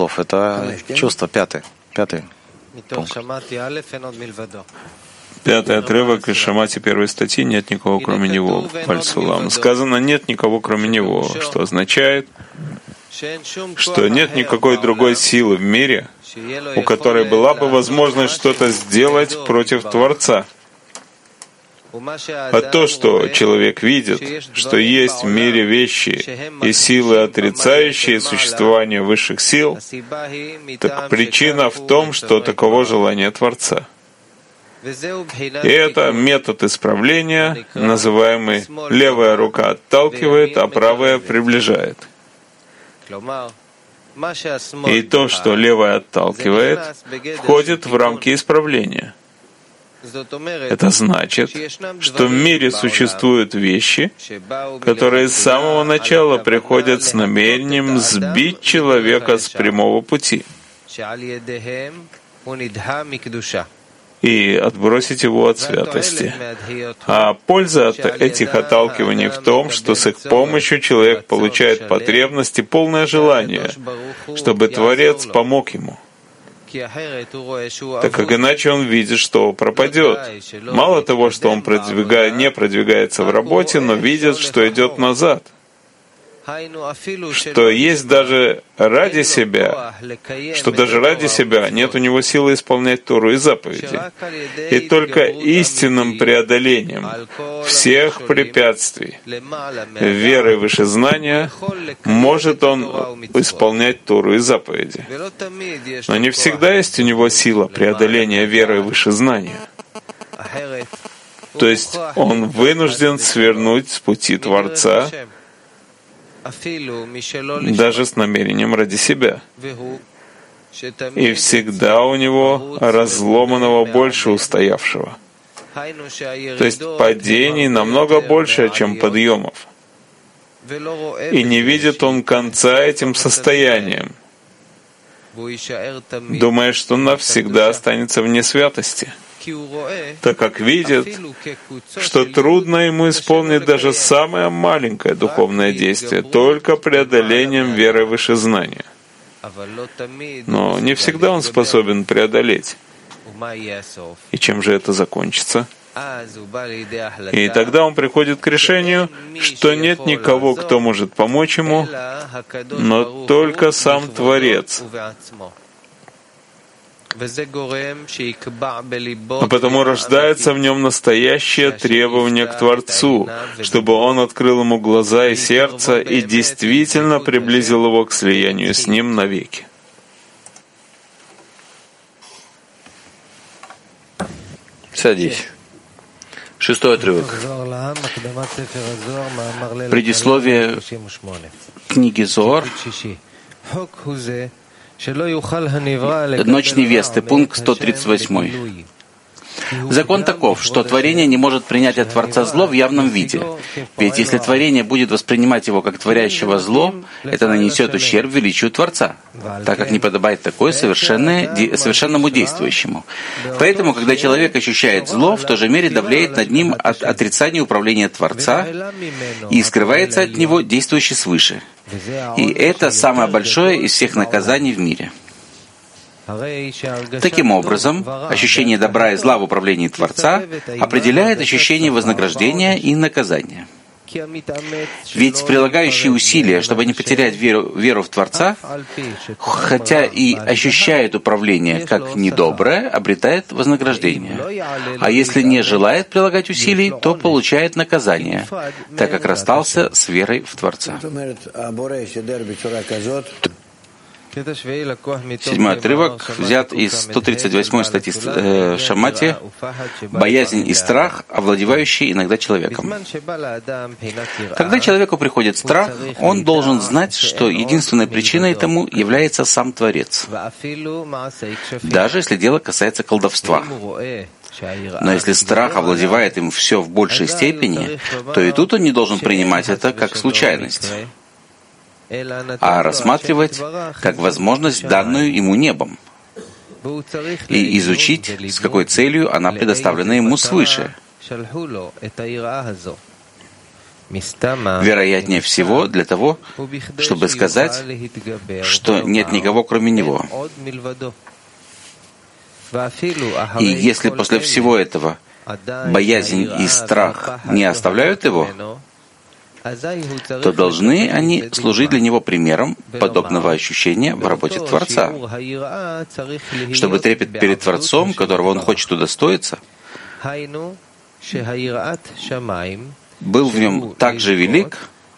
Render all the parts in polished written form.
слов. Это чувство, пятый пункт. Пятый отрывок из Шамати первой статьи «Нет никого, кроме Него». Пальцулам. Сказано «нет никого, кроме Него», что означает, что нет никакой другой силы в мире, у которой была бы возможность что-то сделать против Творца. А то, что человек видит, что есть в мире вещи и силы, отрицающие существование высших сил, так причина в том, что таково желание Творца. И это метод исправления, называемый «левая рука отталкивает, а правая приближает». И то, что левая отталкивает, входит в рамки исправления. Это значит, что в мире существуют вещи, которые с самого начала приходят с намерением сбить человека с прямого пути и отбросить его от святости. А польза от этих отталкиваний в том, что с их помощью человек получает потребность и полное желание, чтобы Творец помог ему. Так как иначе он видит, что пропадет. Мало того, что он не продвигается в работе, но видит, что идет назад. Что есть даже ради себя, что даже ради себя нет у него силы исполнять Тору и заповеди. И только истинным преодолением всех препятствий, верой выше знания, может он исполнять Тору и заповеди. Но не всегда есть у него сила преодоления верой выше знания. То есть он вынужден свернуть с пути Творца, даже с намерением ради себя. И всегда у него разломанного больше устоявшего. То есть падений намного больше, чем подъемов. И не видит он конца этим состоянием, думая, что навсегда останется вне святости, так как видит, что трудно ему исполнить даже самое маленькое духовное действие, только преодолением веры выше знания. Но не всегда он способен преодолеть. И чем же это закончится? И тогда он приходит к решению, что нет никого, кто может помочь ему, но только сам Творец. А потому рождается в нем настоящее требование к Творцу, чтобы он открыл ему глаза и сердце и действительно приблизил его к слиянию с ним навеки. Садись. 6-й отрывок. Предисловие книги Зоар. Ночь невесты, пункт 138. Закон таков, что творение не может принять от Творца зло в явном виде. Ведь если творение будет воспринимать его как творящего зло, это нанесет ущерб величию Творца, так как не подобает такое совершенному действующему. Поэтому, когда человек ощущает зло, в той же мере давляет над ним от отрицания управления Творца и скрывается от него действующий свыше. И это самое большое из всех наказаний в мире. Таким образом, ощущение добра и зла в управлении Творца определяет ощущение вознаграждения и наказания. Ведь прилагающий усилия, чтобы не потерять веру в Творца, хотя и ощущает управление как недоброе, обретает вознаграждение. А если не желает прилагать усилий, то получает наказание, так как расстался с верой в Творца. 7-й отрывок взят из 138-й статьи Шамати «Боязнь и страх, овладевающие иногда человеком». Когда человеку приходит страх, он должен знать, что единственной причиной тому является сам Творец, даже если дело касается колдовства. Но если страх овладевает им все в большей степени, то и тут он не должен принимать это как случайность, а рассматривать как возможность, данную ему небом, и изучить, с какой целью она предоставлена ему свыше. Вероятнее всего для того, чтобы сказать, что нет никого, кроме Него. И если после всего этого боязнь и страх не оставляют его, то должны они служить для него примером подобного ощущения в работе Творца, чтобы трепет перед Творцом, которого он хочет удостоиться, был в нем так же велик,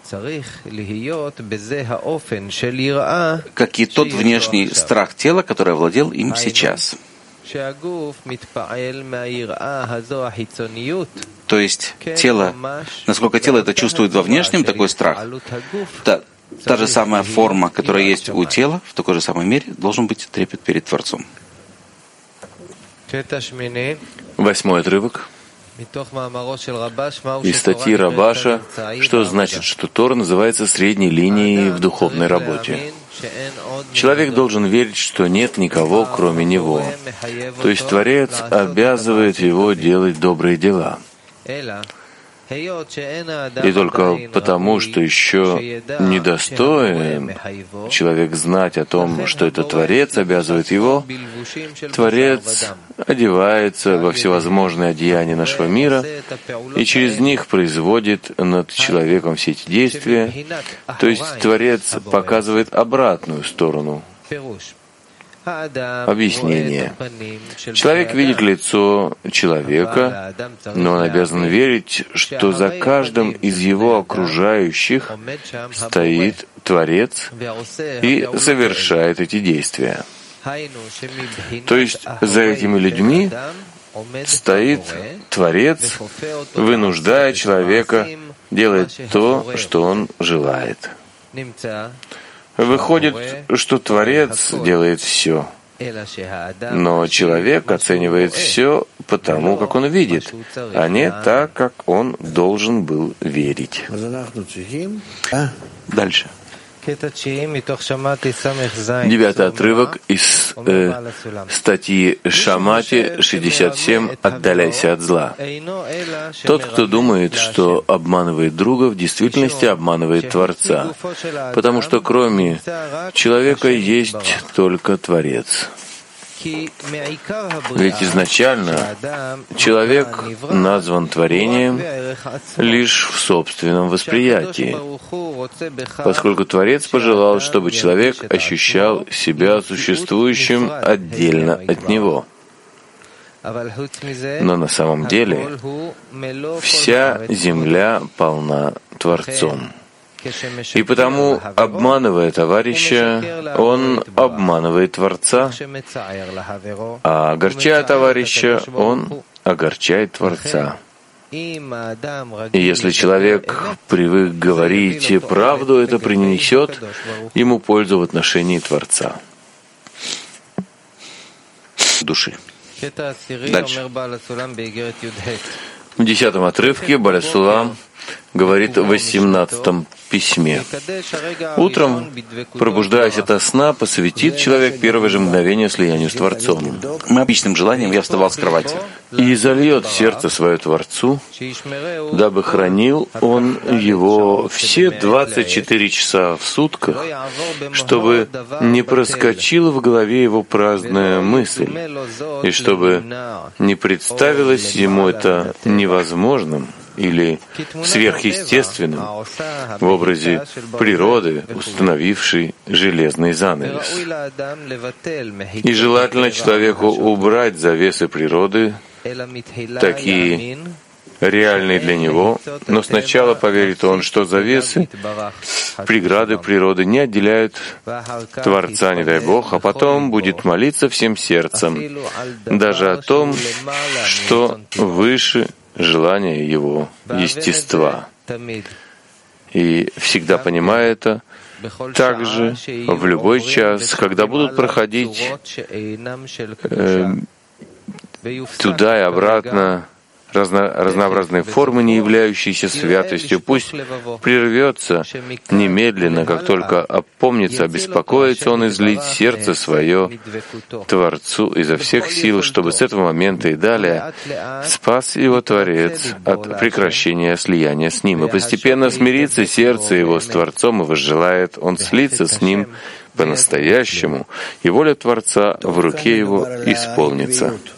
как и тот внешний страх тела, который овладел им сейчас. То есть тело, насколько тело это чувствует во внешнем, такой страх, та же самая форма, которая есть у тела, в такой же самой мере должен быть трепет перед Творцом. 8-й отрывок из статьи Рабаша, что значит, что Тора называется средней линией в духовной работе. Человек должен верить, что нет никого, кроме него. То есть Творец обязывает его делать добрые дела. И только потому, что еще недостоин человек знать о том, что это Творец обязывает его, Творец одевается во всевозможные одеяния нашего мира и через них производит над человеком все эти действия. То есть Творец показывает обратную сторону. Объяснение. Человек видит лицо человека, но он обязан верить, что за каждым из его окружающих стоит Творец и совершает эти действия. То есть за этими людьми стоит Творец, вынуждая человека делать то, что он желает. Выходит, что Творец делает все, но человек оценивает все потому, как он видит, а не так, как он должен был верить. Дальше. 9-й отрывок из статьи Шамати 67 «Отдаляйся от зла». Тот, кто думает, что обманывает друга, в действительности обманывает Творца, потому что кроме человека есть только Творец. Ведь изначально человек назван творением лишь в собственном восприятии, поскольку Творец пожелал, чтобы человек ощущал себя существующим отдельно от него. Но на самом деле вся земля полна Творцом. И потому, обманывая товарища, он обманывает Творца, а огорчая товарища, он огорчает Творца. И если человек привык говорить правду, это принесет ему пользу в отношении Творца. Души. Дальше. В 10-м отрывке Бааль ха-Сулам говорит в 18-м письме. Утром, пробуждаясь ото сна, посвятит человек первое же мгновение слиянию с Творцом. Обычным желанием я вставал с кровати. И зальет сердце свое Творцу, дабы хранил он его все 24 часа в сутках, чтобы не проскочила в голове его праздная мысль, и чтобы не представилось ему это невозможным или сверхъестественным в образе природы, установившей железный занавес. И желательно человеку убрать завесы природы, такие реальные для него, но сначала поверит он, что завесы, преграды природы не отделяют Творца, не дай Бог, а потом будет молиться всем сердцем, даже о том, что выше желания его естества. И всегда понимая это, также в любой час, когда будут проходить туда и обратно разнообразные формы, не являющиеся святостью, пусть прервется немедленно, как только опомнится, обеспокоится он излить сердце свое Творцу изо всех сил, чтобы с этого момента и далее спас его Творец от прекращения слияния с Ним, и постепенно смирится сердце его с Творцом, и возжелает он слиться с Ним по-настоящему, и воля Творца в руке его исполнится.